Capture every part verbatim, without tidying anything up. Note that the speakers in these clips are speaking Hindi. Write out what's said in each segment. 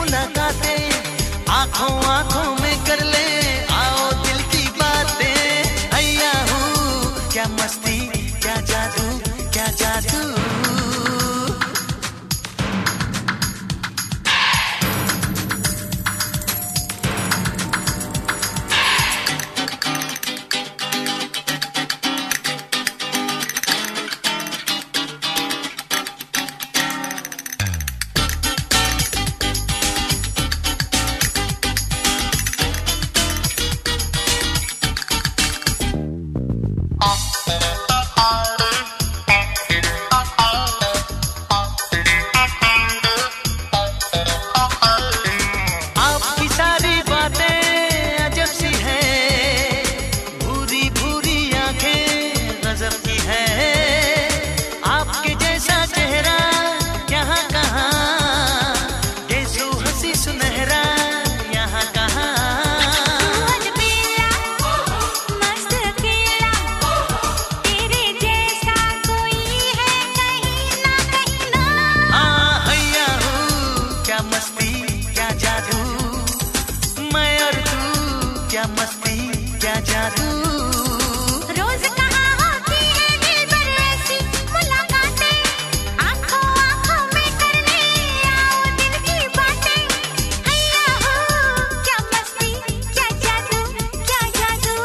मुलाकातें, आंखों आंखों में कर ले आओ दिल की बातें। हैया हूँ क्या मस्ती, क्या जादू, क्या जादू। क्या मस्ती, क्या जादू। रोज कहाँ होती है दिलबर ऐसी मुलाकातें, आंखों आंखों में कर ले आओ दिल की बातें। हैया हो क्या मस्ती, क्या जादू, क्या जादू।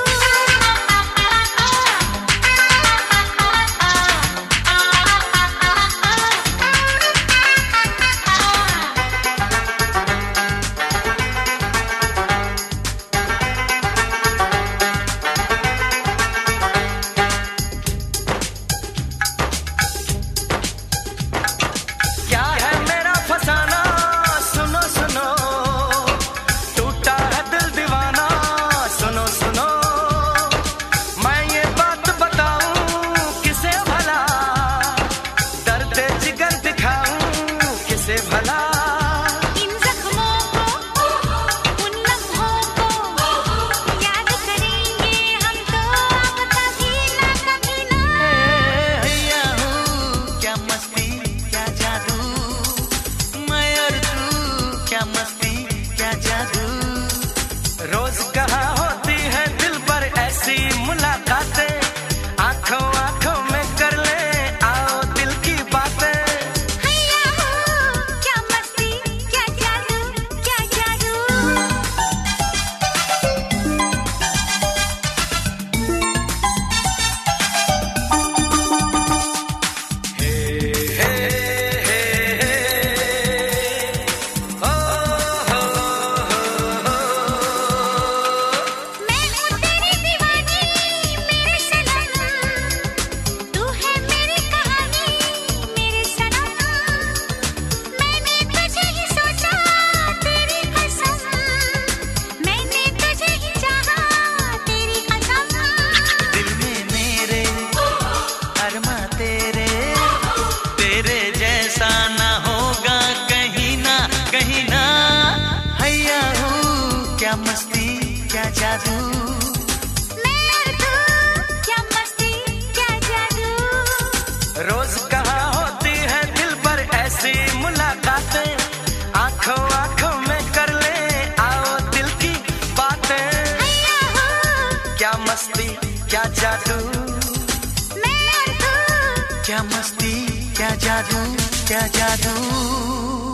इन जख्मों को, उन लम्हों को याद करेंगे हम तो अब कभी ना कभी ना। हैया हूँ क्या मस्ती, क्या जादू। मैं और तू क्या मस्ती, क्या जादू। रोज कहाँ होती है दिल पर ऐसी मुलाकातें, आंखों आंखों में कर ले आओ दिल की बातें। क्या मस्ती, क्या जादू। मैं और तू क्या मस्ती, क्या जादू। रोज कहाँ होती है दिल पर ऐसी मुलाकातें, आंखों आंखों में कर ले आओ दिल की बातें। हैया हो क्या मस्ती, क्या जादू। मैं और तू क्या मस्ती, क्या जादू, क्या जादू।